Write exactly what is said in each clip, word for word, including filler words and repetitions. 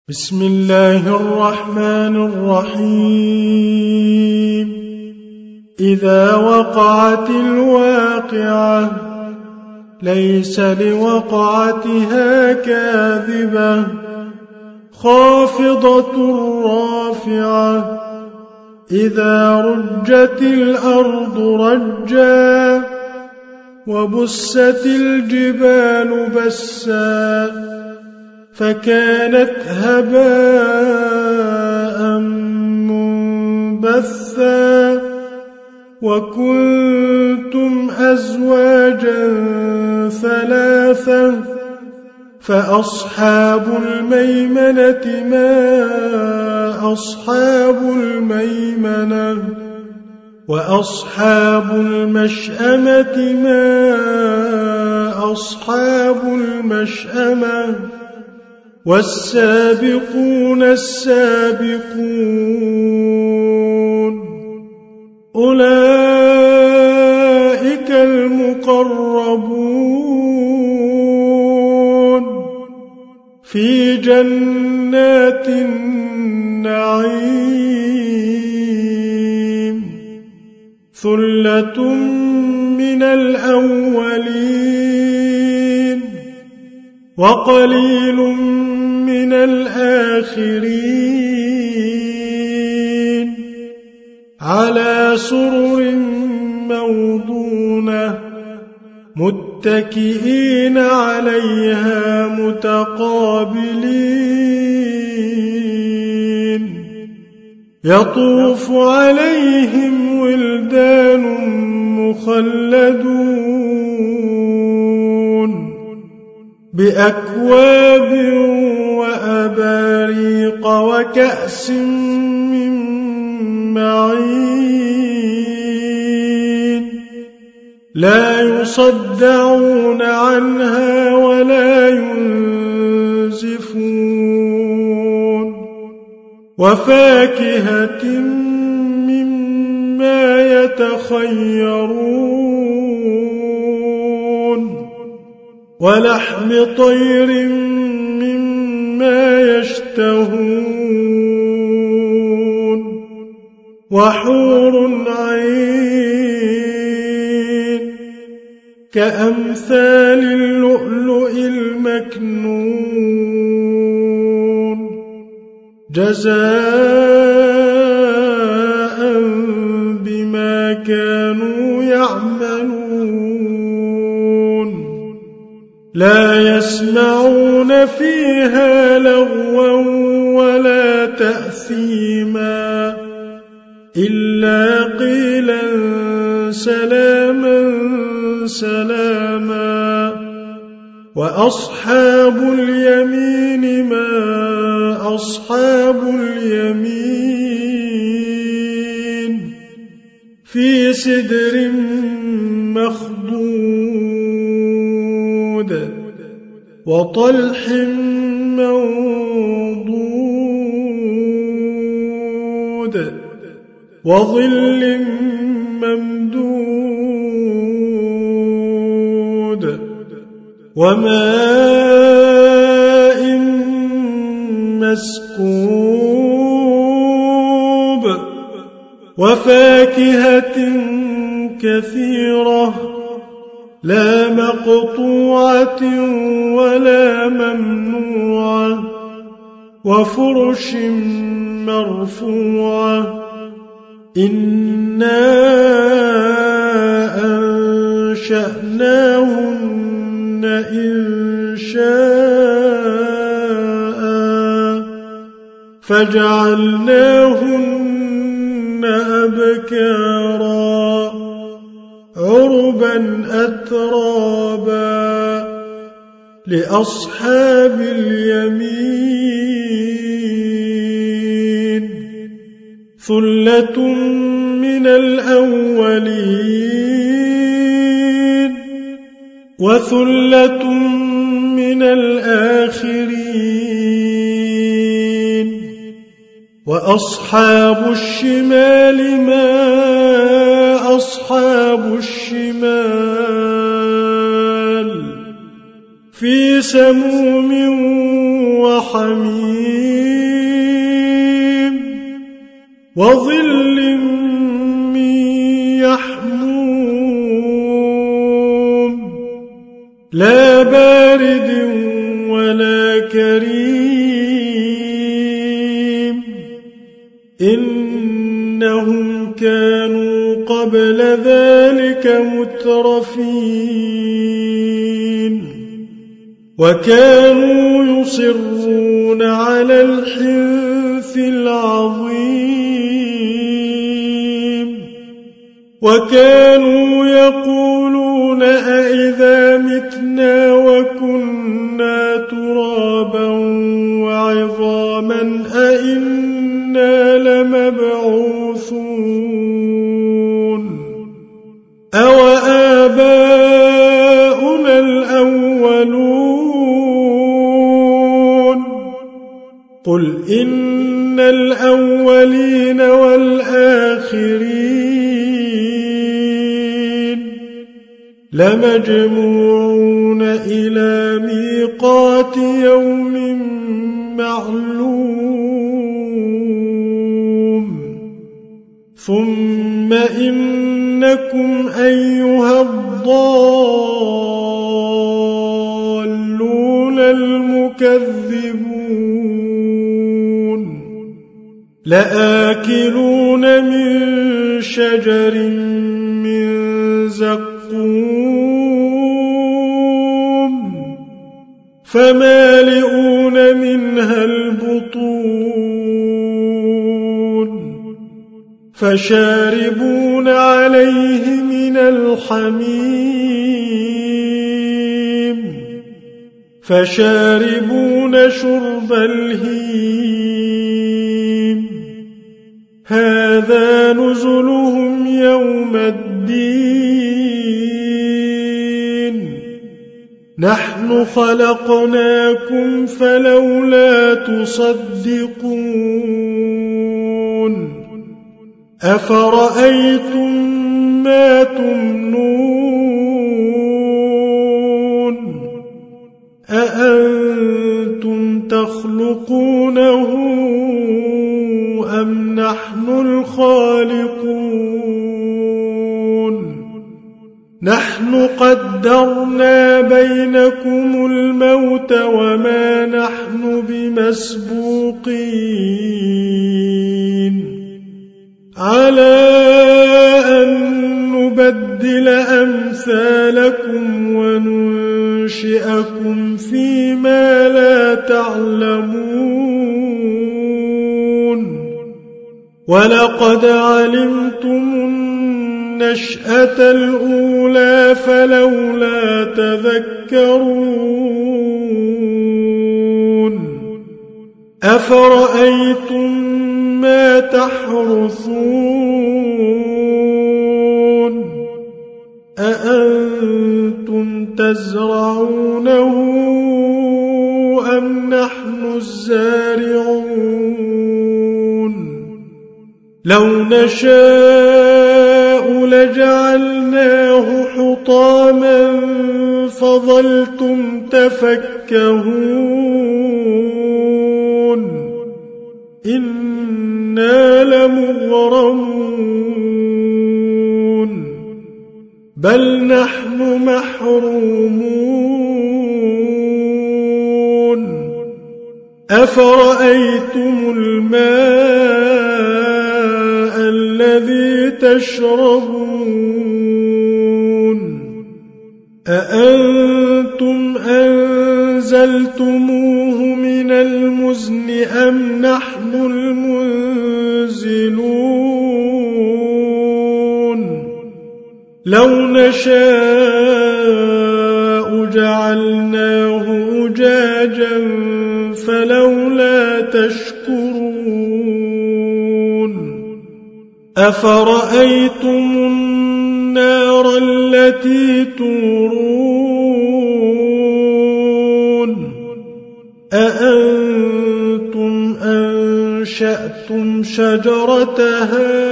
بسم الله الرحمن الرحيم. إذا وقعت الواقعة ليس لوقعتها كاذبة خافضة رافعة إذا رجت الأرض رجا وبست الجبال بسا فكانت هباء منبثا وكنتم أزواجا ثلاثة فأصحاب الميمنة ما أصحاب الميمنة وأصحاب المشأمة ما أصحاب المشأمة والسابقون السابقون أولئك المقربون في جنات النعيم ثلة من الأولين وقليل من الآخرين على سرر موضونة متكئين عليها متقابلين يطوف عليهم ولدان مخلدون بأكواب وأباريق وكأس من معين لا يصدعون عنها ولا ينزفون وفاكهة مما يتخيرون ولحم طير مما يشتهون وحور عين كأمثال اللؤلؤ المكنون جزاء بما كانوا يعملون لا يسمعون فيها لغوا ولا تأثيما إلا قيلا سلاما سلاما وأصحاب اليمين ما أصحاب اليمين في سدر مخضود وطلح منضود وظل ممدود وماء مسكوب وفاكهة كثيرة لا مقطوعة ولا ممنوعة وفرش مرفوعة إنا أنشأناهن إنشاء فجعلناهن أبكارا عربا أترابا لأصحاب اليمين ثلة من الأولين وثلة من الآخرين وأصحاب الشمال ما أصحاب الشمال في سموم وحميم وظل من يحموم لا بارد ولا كريم إنهم كانوا قبل ذلك مترفين وكانوا يصرون على الحنث العظيم وكانوا يقولون أئذا متنا وكنا ترابا وعظاما أئنا لمبعوثون أو آباؤنا الأولون قل إن الأولين والآخرين لمجموعون إلى ميقات يوم معلوم ثم إنكم أيها الضالون المكذبون لآكلون من شجر من زقوم فمالئون منها البطون فشاربون عليه من الحميم فشاربون شرب الهيم هذا نزلهم يوم الدين نحن خلقناكم فلولا تصدقون أفرأيتم ما تمنون أأنتم تخلقونه أم نحن الخالقون نحن قدرنا بينكم الموت وما نحن بمسبوقين على أن نبدل أمثالكم وننشئكم فيما لا تعلمون ولقد علمتم النشأة الأولى فلولا تذكرون أفرأيتم ما تحرثون أأنتم تزرعونه أم نحن الزارعون لو نشاء لجعلناه حطاما فظلتم تفكهون إنا لمغرمون بل نحن محرومون أفرأيتم الماء الذي تشربون أأنتم أنزلتموه من المزن أم نحن المنزلون لو نشاء جعلناه أجاجا فلولا تشكرون أفرأيتم النار التي تورون أأنتم أنشأتم شجرتها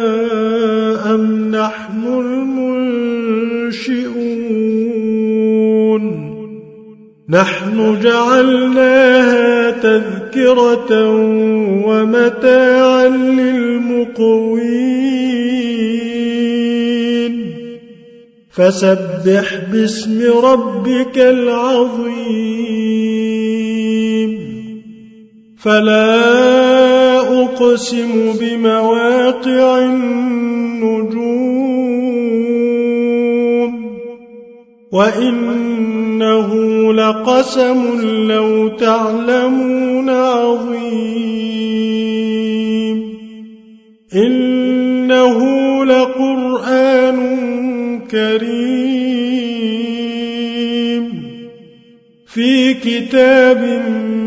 أم نحن المنشئون نحن جعلناها تذكرة ومتاعا للمقوين فسبح باسم ربك العظيم فلا أقسم بمواقع النجوم وإنه لقسم لو تعلمون عظيم إنه لقرآن كريم في كتاب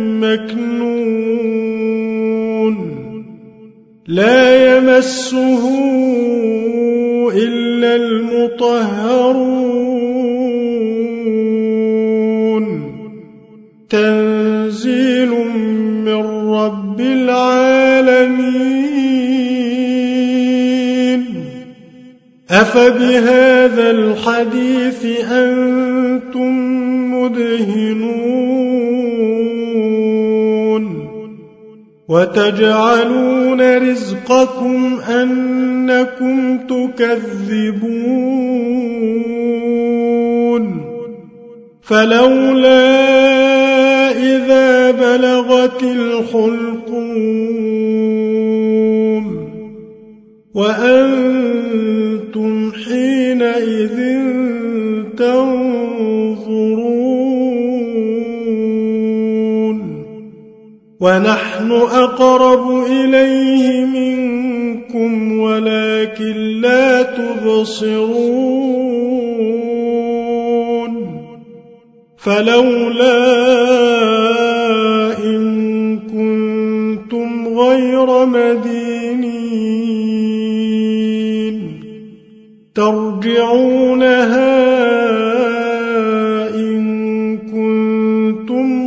مكنون لا يمسه إلا المطهرون تنزيل من رب العالمين أفبهذا الحديث أنتم مدهنون وتجعلون رزقكم أنكم تكذبون فلولا إذا بلغت الحلقوم وأنتم حينئذ تنظرون ونحن أقرب إليه منكم ولكن لا تبصرون فلولا إن كنتم غير مدينين ترجعونها إن كنتم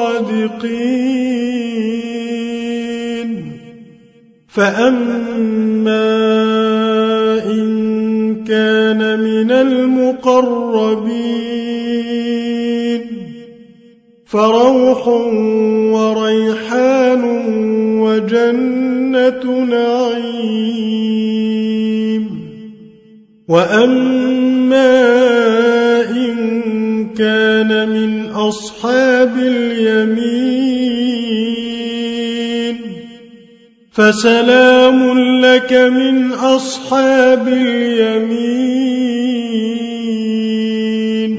صادقين فأما إن كان من المقربين فروح وريحان وجنة نعيم وأما إن كان من أصحاب اليمين فسلام لك من أصحاب اليمين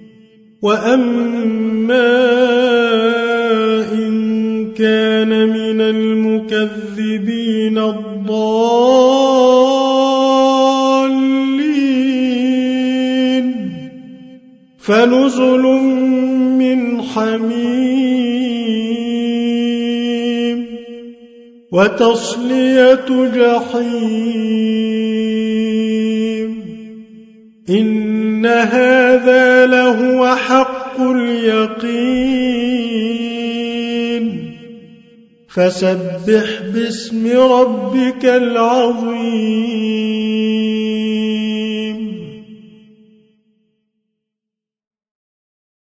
وأما إن كان من المكذبين الضالين فنزل من حميم وتصلية جحيم إن هذا لهو حق اليقين فسبح باسم ربك العظيم